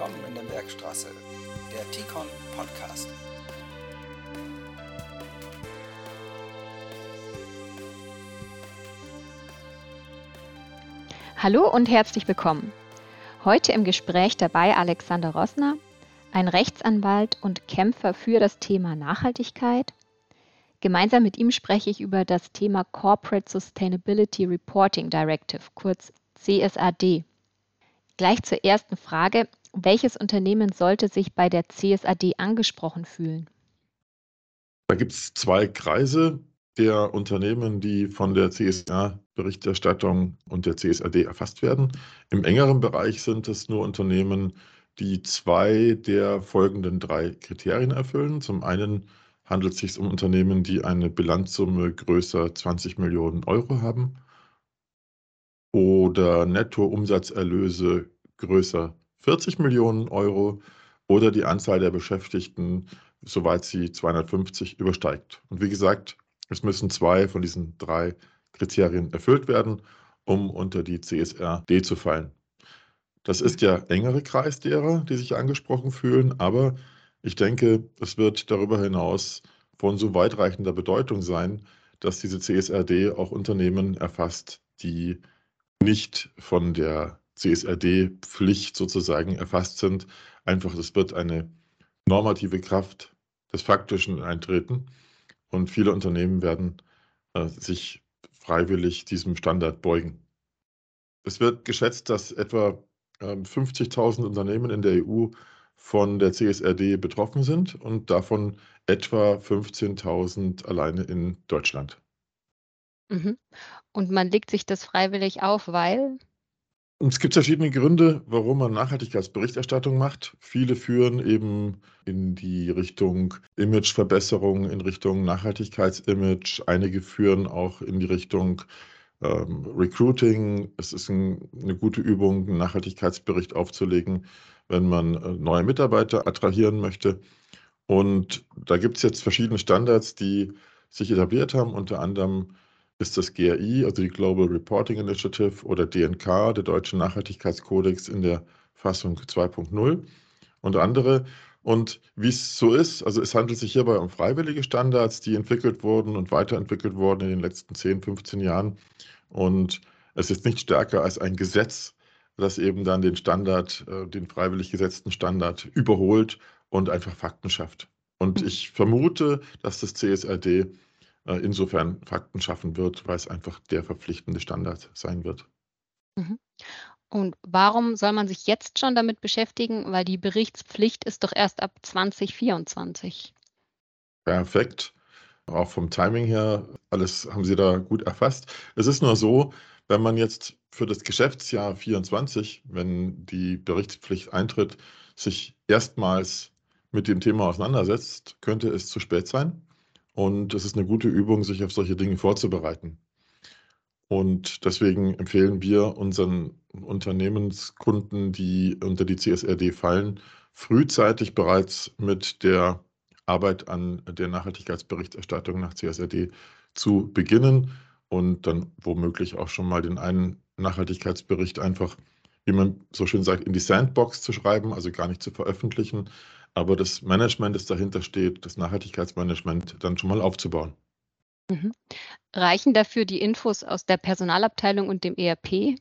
willkommen in der Bergstraße, der T-Con Podcast. Hallo und herzlich willkommen. Heute im Gespräch dabei Alexander Roßner, ein Rechtsanwalt und Kämpfer für das Thema Nachhaltigkeit. Gemeinsam mit ihm spreche ich über das Thema Corporate Sustainability Reporting Directive, kurz CSRD. Gleich zur ersten Frage: Welches Unternehmen sollte sich bei der CSRD angesprochen fühlen? Da gibt es zwei Kreise der Unternehmen, die von der CSR-Berichterstattung und der CSRD erfasst werden. Im engeren Bereich sind es nur Unternehmen, die zwei der folgenden drei Kriterien erfüllen. Zum einen handelt es sich um Unternehmen, die eine Bilanzsumme größer 20 Millionen Euro haben oder Nettoumsatzerlöse größer 40 Millionen Euro oder die Anzahl der Beschäftigten, soweit sie 250 übersteigt. Und wie gesagt, es müssen zwei von diesen drei Kriterien erfüllt werden, um unter die CSRD zu fallen. Das ist der engere Kreis derer, die sich angesprochen fühlen, aber ich denke, es wird darüber hinaus von so weitreichender Bedeutung sein, dass diese CSRD auch Unternehmen erfasst, die nicht von der CSRD-Pflicht sozusagen erfasst sind. Einfach, es wird eine normative Kraft des Faktischen eintreten und viele Unternehmen werden sich freiwillig diesem Standard beugen. Es wird geschätzt, dass etwa 50.000 Unternehmen in der EU von der CSRD betroffen sind und davon etwa 15.000 alleine in Deutschland. Und man legt sich das freiwillig auf, weil? Es gibt verschiedene Gründe, warum man Nachhaltigkeitsberichterstattung macht. Viele führen eben in die Richtung Imageverbesserung, in Richtung Nachhaltigkeitsimage. Einige führen auch in die Richtung Recruiting. Es ist eine gute Übung, einen Nachhaltigkeitsbericht aufzulegen, wenn man neue Mitarbeiter attrahieren möchte. Und da gibt es jetzt verschiedene Standards, die sich etabliert haben. Unter anderem ist das GRI, also die Global Reporting Initiative, oder DNK, der Deutsche Nachhaltigkeitskodex in der Fassung 2.0 und andere. Und wie es so ist, also es handelt sich hierbei um freiwillige Standards, die entwickelt wurden und weiterentwickelt wurden in den letzten 10, 15 Jahren. Und es ist nicht stärker als ein Gesetz, das eben dann den Standard, den freiwillig gesetzten Standard überholt und einfach Fakten schafft. Und ich vermute, dass das CSRD insofern Fakten schaffen wird, weil es einfach der verpflichtende Standard sein wird. Und warum soll man sich jetzt schon damit beschäftigen? Weil die Berichtspflicht ist doch erst ab 2024. Perfekt. Auch vom Timing her, alles haben Sie da gut erfasst. Es ist nur so, wenn man jetzt für das Geschäftsjahr 24, wenn die Berichtspflicht eintritt, sich erstmals mit dem Thema auseinandersetzt, könnte es zu spät sein. Und es ist eine gute Übung, sich auf solche Dinge vorzubereiten. Und deswegen empfehlen wir unseren Unternehmenskunden, die unter die CSRD fallen, frühzeitig bereits mit der Arbeit an der Nachhaltigkeitsberichterstattung nach CSRD zu beginnen und dann womöglich auch schon mal den einen Nachhaltigkeitsbericht einfach, wie man so schön sagt, in die Sandbox zu schreiben, also gar nicht zu veröffentlichen, aber das Management, das dahinter steht, das Nachhaltigkeitsmanagement dann schon mal aufzubauen. Reichen dafür die Infos aus der Personalabteilung und dem ERP?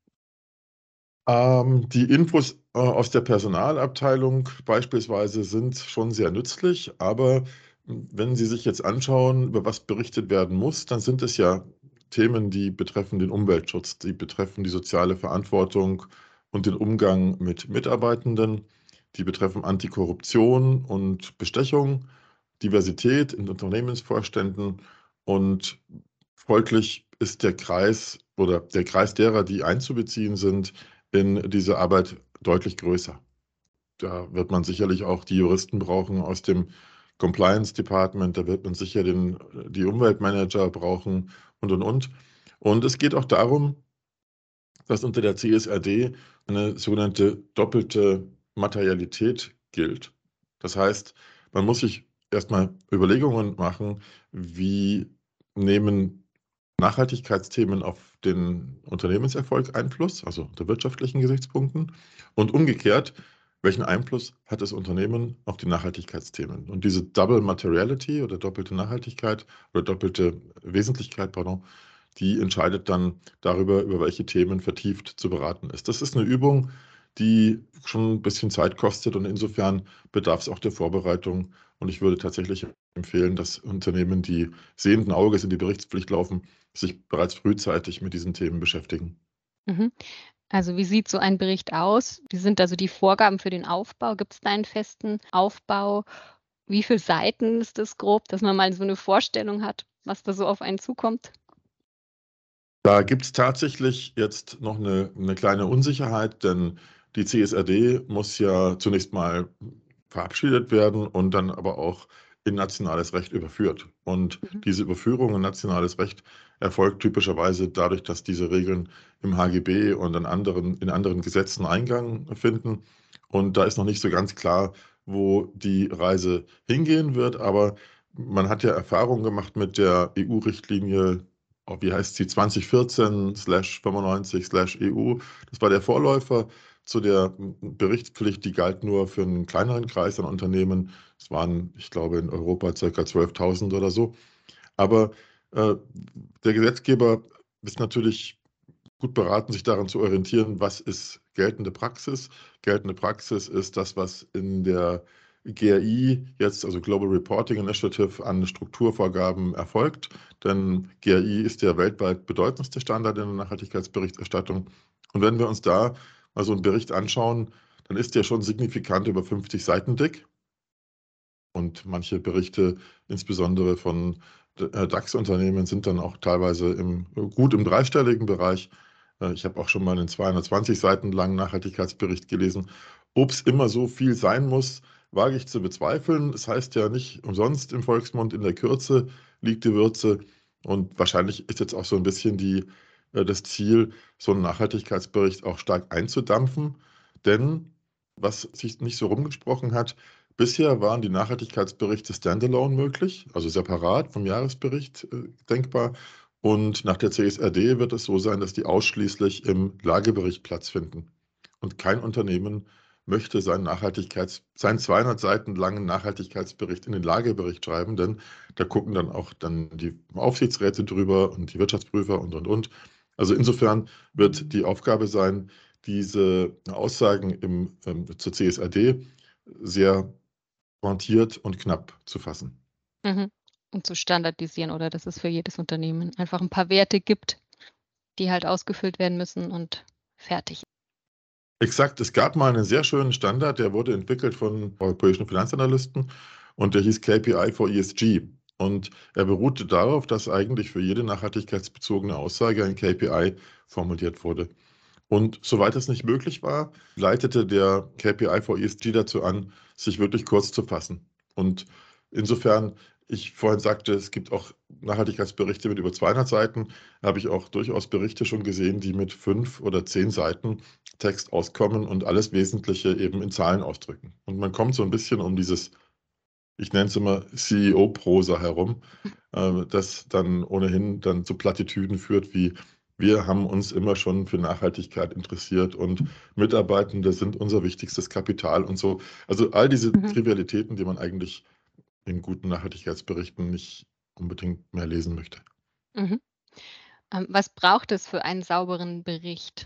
Die Infos aus der Personalabteilung beispielsweise sind schon sehr nützlich, aber wenn Sie sich jetzt anschauen, über was berichtet werden muss, dann sind es ja Themen, die betreffen den Umweltschutz, die betreffen die soziale Verantwortung und den Umgang mit Mitarbeitenden, die betreffen Antikorruption und Bestechung, Diversität in Unternehmensvorständen und folglich ist der Kreis oder der Kreis derer, die einzubeziehen sind, in diese Arbeit deutlich größer. Da wird man sicherlich auch die Juristen brauchen aus dem Compliance Department, da wird man sicher die Umweltmanager brauchen und. Und es geht auch darum, dass unter der CSRD eine sogenannte doppelte Materialität gilt. Das heißt, man muss sich erstmal Überlegungen machen, wie nehmen Nachhaltigkeitsthemen auf den Unternehmenserfolg Einfluss, also unter wirtschaftlichen Gesichtspunkten, und umgekehrt, welchen Einfluss hat das Unternehmen auf die Nachhaltigkeitsthemen? Und diese Double Materiality oder doppelte Nachhaltigkeit oder doppelte Wesentlichkeit, pardon, die entscheidet dann darüber, über welche Themen vertieft zu beraten ist. Das ist eine Übung, die schon ein bisschen Zeit kostet und insofern bedarf es auch der Vorbereitung. Und ich würde tatsächlich empfehlen, dass Unternehmen, die sehenden Auges in die Berichtspflicht laufen, sich bereits frühzeitig mit diesen Themen beschäftigen. Mhm. Also wie sieht so ein Bericht aus? Wie sind also die Vorgaben für den Aufbau? Gibt es da einen festen Aufbau? Wie viele Seiten ist das grob, dass man mal so eine Vorstellung hat, was da so auf einen zukommt? Da gibt es tatsächlich jetzt noch eine kleine Unsicherheit, denn die CSRD muss ja zunächst mal verabschiedet werden und dann aber auch in nationales Recht überführt. Und Mhm. diese Überführung in nationales Recht erfolgt typischerweise dadurch, dass diese Regeln im HGB und in anderen Gesetzen Eingang finden. Und da ist noch nicht so ganz klar, wo die Reise hingehen wird, aber man hat ja Erfahrung gemacht mit der EU-Richtlinie, wie heißt sie, 2014/95/EU. Das war der Vorläufer zu der Berichtspflicht, die galt nur für einen kleineren Kreis an Unternehmen. Es waren, ich glaube, in Europa ca. 12.000 oder so. Aber äh, der Gesetzgeber ist natürlich gut beraten, sich daran zu orientieren, was ist geltende Praxis. Geltende Praxis ist das, was in der GRI jetzt, also Global Reporting Initiative, an Strukturvorgaben erfolgt. Denn GRI ist der weltweit bedeutendste Standard in der Nachhaltigkeitsberichterstattung. Und wenn wir uns da mal so einen Bericht anschauen, dann ist der schon signifikant über 50 Seiten dick. Und manche Berichte, insbesondere von DAX-Unternehmen, sind dann auch teilweise gut im dreistelligen Bereich. Ich habe auch schon mal einen 220 Seiten langen Nachhaltigkeitsbericht gelesen. Ob es immer so viel sein muss, wage ich zu bezweifeln. Es heißt ja nicht umsonst im Volksmund, in der Kürze liegt die Würze. Und wahrscheinlich ist jetzt auch so ein bisschen das Ziel, so einen Nachhaltigkeitsbericht auch stark einzudampfen. Denn was sich nicht so rumgesprochen hat, bisher waren die Nachhaltigkeitsberichte standalone möglich, also separat vom Jahresbericht denkbar. Und nach der CSRD wird es so sein, dass die ausschließlich im Lagebericht Platz finden. Und kein Unternehmen möchte seinen 200 Seiten langen Nachhaltigkeitsbericht in den Lagebericht schreiben, denn da gucken dann auch die Aufsichtsräte drüber und die Wirtschaftsprüfer und. Also insofern wird die Aufgabe sein, diese Aussagen zur CSRD sehr pointiert und knapp zu fassen. Mhm. Und zu standardisieren oder dass es für jedes Unternehmen einfach ein paar Werte gibt, die halt ausgefüllt werden müssen und fertig. Exakt, es gab mal einen sehr schönen Standard, der wurde entwickelt von europäischen Finanzanalysten und der hieß KPI for ESG. Und er beruhte darauf, dass eigentlich für jede nachhaltigkeitsbezogene Aussage ein KPI formuliert wurde. Und soweit es nicht möglich war, leitete der KPI for ESG dazu an, sich wirklich kurz zu fassen. Und insofern, ich vorhin sagte, es gibt auch Nachhaltigkeitsberichte mit über 200 Seiten, habe ich auch durchaus Berichte schon gesehen, die mit 5 oder 10 Seiten Text auskommen und alles Wesentliche eben in Zahlen ausdrücken. Und man kommt so ein bisschen um dieses, ich nenne es immer CEO-Prosa herum, das dann ohnehin dann zu Plattitüden führt wie: Wir haben uns immer schon für Nachhaltigkeit interessiert und Mitarbeitende sind unser wichtigstes Kapital und so. Also all diese Mhm. Trivialitäten, die man eigentlich in guten Nachhaltigkeitsberichten nicht unbedingt mehr lesen möchte. Mhm. Was braucht es für einen sauberen Bericht?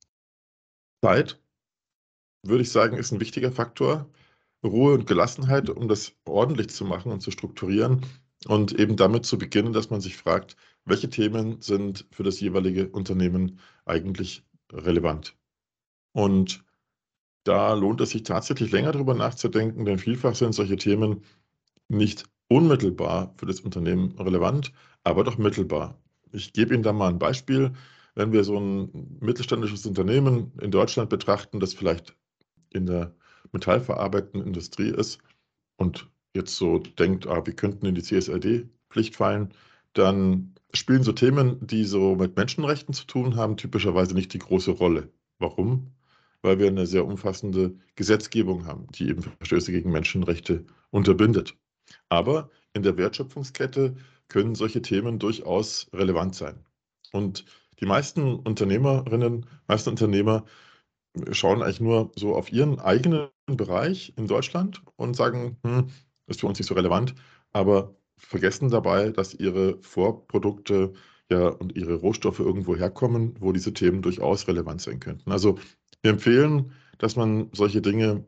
Zeit, würde ich sagen, ist ein wichtiger Faktor. Ruhe und Gelassenheit, um das ordentlich zu machen und zu strukturieren und eben damit zu beginnen, dass man sich fragt, welche Themen sind für das jeweilige Unternehmen eigentlich relevant. Und da lohnt es sich tatsächlich länger drüber nachzudenken, denn vielfach sind solche Themen nicht unmittelbar für das Unternehmen relevant, aber doch mittelbar. Ich gebe Ihnen da mal ein Beispiel. Wenn wir so ein mittelständisches Unternehmen in Deutschland betrachten, das vielleicht in der metallverarbeitenden Industrie ist und jetzt so denkt, wir könnten in die CSRD-Pflicht fallen, dann spielen so Themen, die so mit Menschenrechten zu tun haben, typischerweise nicht die große Rolle. Warum? Weil wir eine sehr umfassende Gesetzgebung haben, die eben Verstöße gegen Menschenrechte unterbindet. Aber in der Wertschöpfungskette können solche Themen durchaus relevant sein. Und die meisten Unternehmerinnen, meisten Unternehmer schauen eigentlich nur so auf ihren eigenen Bereich in Deutschland und sagen, ist für uns nicht so relevant, aber vergessen dabei, dass ihre Vorprodukte ja und ihre Rohstoffe irgendwo herkommen, wo diese Themen durchaus relevant sein könnten. Also wir empfehlen, dass man solche Dinge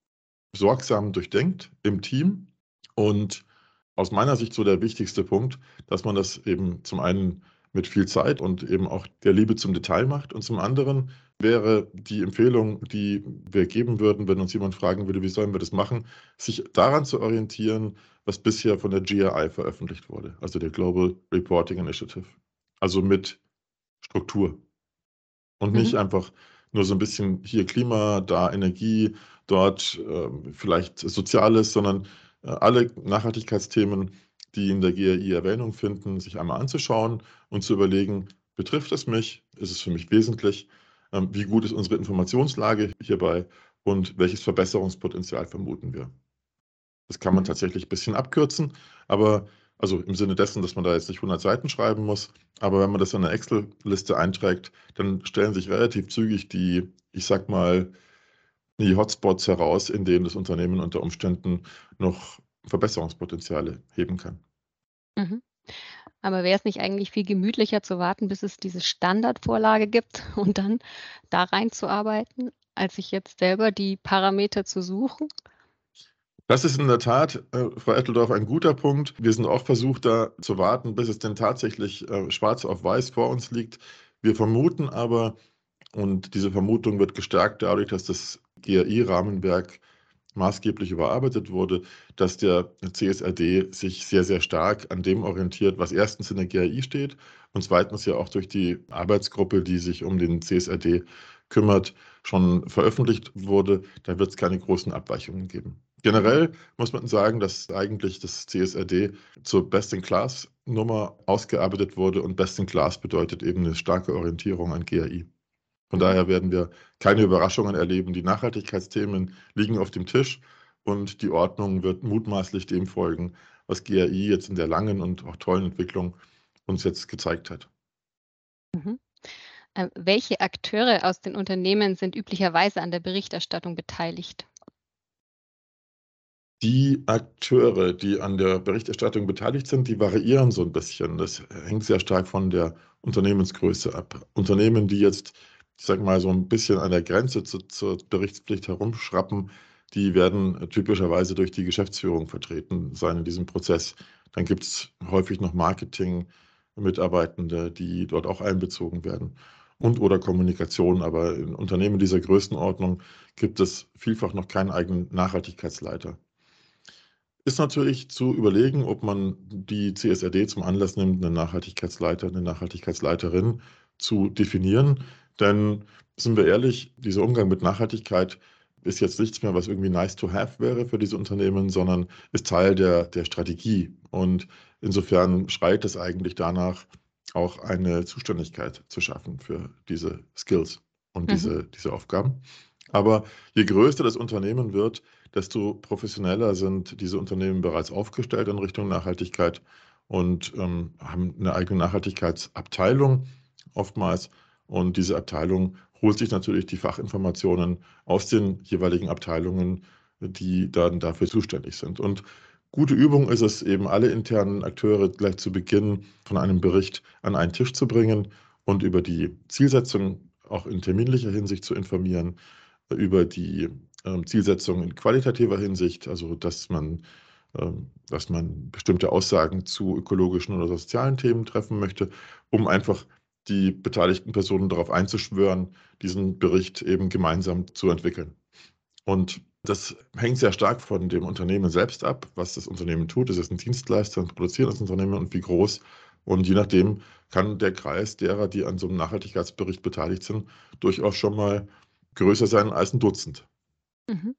sorgsam durchdenkt im Team und aus meiner Sicht so der wichtigste Punkt, dass man das eben zum einen mit viel Zeit und eben auch der Liebe zum Detail macht und zum anderen wäre die Empfehlung, die wir geben würden, wenn uns jemand fragen würde, wie sollen wir das machen, sich daran zu orientieren, was bisher von der GRI veröffentlicht wurde, also der Global Reporting Initiative, also mit Struktur. Und Mhm. nicht einfach nur so ein bisschen hier Klima, da Energie, dort, vielleicht Soziales, sondern, alle Nachhaltigkeitsthemen, die in der GRI Erwähnung finden, sich einmal anzuschauen und zu überlegen: „Betrifft es mich? Ist es für mich wesentlich? Wie gut ist unsere Informationslage hierbei und welches Verbesserungspotenzial vermuten wir?“ Das kann man Mhm. tatsächlich ein bisschen abkürzen, aber also im Sinne dessen, dass man da jetzt nicht 100 Seiten schreiben muss, aber wenn man das in 'ne Excel-Liste einträgt, dann stellen sich relativ zügig die, ich sage mal, die Hotspots heraus, in denen das Unternehmen unter Umständen noch Verbesserungspotenziale heben kann. Mhm. Aber wäre es nicht eigentlich viel gemütlicher zu warten, bis es diese Standardvorlage gibt und dann da reinzuarbeiten, als sich jetzt selber die Parameter zu suchen? Das ist in der Tat, Frau Etteldorf, ein guter Punkt. Wir sind auch versucht, da zu warten, bis es denn tatsächlich, schwarz auf weiß vor uns liegt. Wir vermuten aber und diese Vermutung wird gestärkt dadurch, dass das GRI-Rahmenwerk maßgeblich überarbeitet wurde, dass der CSRD sich sehr, sehr stark an dem orientiert, was erstens in der GRI steht und zweitens ja auch durch die Arbeitsgruppe, die sich um den CSRD kümmert, schon veröffentlicht wurde. Da wird es keine großen Abweichungen geben. Mhm. Generell muss man sagen, dass eigentlich das CSRD zur Best-in-Class-Nummer ausgearbeitet wurde und Best-in-Class bedeutet eben eine starke Orientierung an GRI. Von Mhm. daher werden wir keine Überraschungen erleben. Die Nachhaltigkeitsthemen liegen auf dem Tisch und die Ordnung wird mutmaßlich dem folgen, was GRI jetzt in der langen und auch tollen Entwicklung uns jetzt gezeigt hat. Mhm. Welche Akteure aus den Unternehmen sind üblicherweise an der Berichterstattung beteiligt? Die Akteure, die an der Berichterstattung beteiligt sind, die variieren so ein bisschen. Das hängt sehr stark von der Unternehmensgröße ab. Unternehmen, die jetzt, ich sage mal, so ein bisschen an der Grenze zur Berichtspflicht herumschrappen, die werden typischerweise durch die Geschäftsführung vertreten sein in diesem Prozess. Dann gibt es häufig noch Marketing-Mitarbeitende, die dort auch einbezogen werden und oder Kommunikation. Aber in Unternehmen dieser Größenordnung gibt es vielfach noch keinen eigenen Nachhaltigkeitsleiter. Ist natürlich zu überlegen, ob man die CSRD zum Anlass nimmt, 'nen Nachhaltigkeitsleiter, 'ne Nachhaltigkeitsleiterin zu definieren. Denn sind wir ehrlich, dieser Umgang mit Nachhaltigkeit ist jetzt nichts mehr, was irgendwie nice to have wäre für diese Unternehmen, sondern ist Teil der Strategie. Und insofern schreit es eigentlich danach, auch eine Zuständigkeit zu schaffen für diese Skills und Mhm. diese Aufgaben. Aber je größer das Unternehmen wird, desto professioneller sind diese Unternehmen bereits aufgestellt in Richtung Nachhaltigkeit und, haben eine eigene Nachhaltigkeitsabteilung oftmals. Und diese Abteilung holt sich natürlich die Fachinformationen aus den jeweiligen Abteilungen, die dann dafür zuständig sind. Und gute Übung ist es eben, alle internen Akteure gleich zu Beginn von einem Bericht an einen Tisch zu bringen und über die Zielsetzung auch in terminlicher Hinsicht zu informieren, über die, Zielsetzung in qualitativer Hinsicht, also dass man bestimmte Aussagen zu ökologischen oder sozialen Themen treffen möchte, um einfach die beteiligten Personen darauf einzuschwören, diesen Bericht eben gemeinsam zu entwickeln. Und das hängt sehr stark von dem Unternehmen selbst ab, was das Unternehmen tut. Ist es ein Dienstleister, ein produzierendes Unternehmen und wie groß? Und je nachdem kann der Kreis derer, die an so einem Nachhaltigkeitsbericht beteiligt sind, durchaus schon mal größer sein als ein Dutzend. Mhm.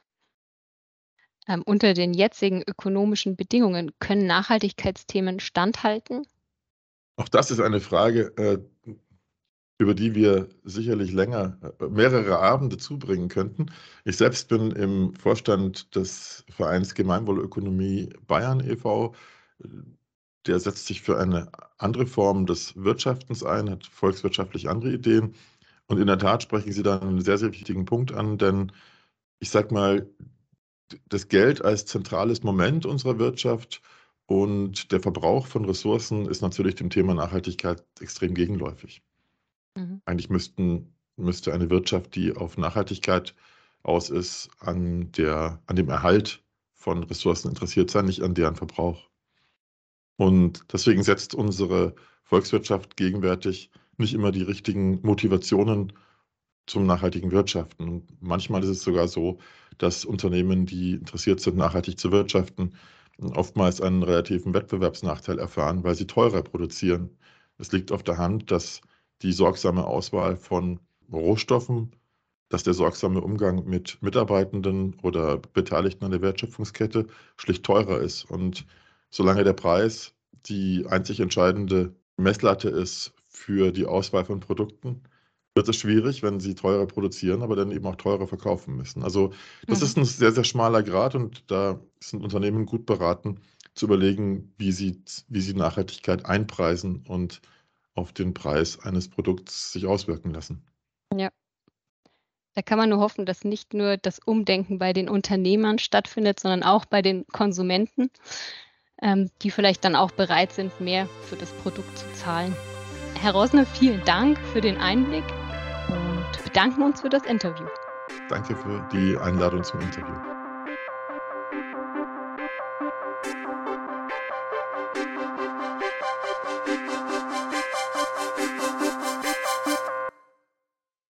Unter den jetzigen ökonomischen Bedingungen können Nachhaltigkeitsthemen standhalten? Auch das ist eine Frage, über die wir sicherlich länger mehrere Abende zubringen könnten. Ich selbst bin im Vorstand des Vereins Gemeinwohlökonomie Bayern e.V. Der setzt sich für eine andere Form des Wirtschaftens ein, hat volkswirtschaftlich andere Ideen. Und in der Tat sprechen Sie da einen sehr, sehr wichtigen Punkt an, denn ich sage mal, das Geld als zentrales Moment unserer Wirtschaft und der Verbrauch von Ressourcen ist natürlich dem Thema Nachhaltigkeit extrem gegenläufig. Mhm. Eigentlich müsste eine Wirtschaft, die auf Nachhaltigkeit aus ist, an dem Erhalt von Ressourcen interessiert sein, nicht an deren Verbrauch. Und deswegen setzt unsere Volkswirtschaft gegenwärtig nicht immer die richtigen Motivationen zum nachhaltigen Wirtschaften. Und manchmal ist es sogar so, dass Unternehmen, die interessiert sind, nachhaltig zu wirtschaften, oftmals einen relativen Wettbewerbsnachteil erfahren, weil sie teurer produzieren. Es liegt auf der Hand, dass die sorgsame Auswahl von Rohstoffen, dass der sorgsame Umgang mit Mitarbeitenden oder Beteiligten an der Wertschöpfungskette schlicht teurer ist. Und solange der Preis die einzig entscheidende Messlatte ist für die Auswahl von Produkten, wird es schwierig, wenn sie teurer produzieren, aber dann eben auch teurer verkaufen müssen. Also das Mhm. ist ein sehr, sehr schmaler Grat und da sind Unternehmen gut beraten, zu überlegen, wie sie Nachhaltigkeit einpreisen und auf den Preis eines Produkts sich auswirken lassen. Ja, da kann man nur hoffen, dass nicht nur das Umdenken bei den Unternehmern stattfindet, sondern auch bei den Konsumenten, die vielleicht dann auch bereit sind, mehr für das Produkt zu zahlen. Herr Rosner, vielen Dank für den Einblick und bedanken uns für das Interview. Danke für die Einladung zum Interview.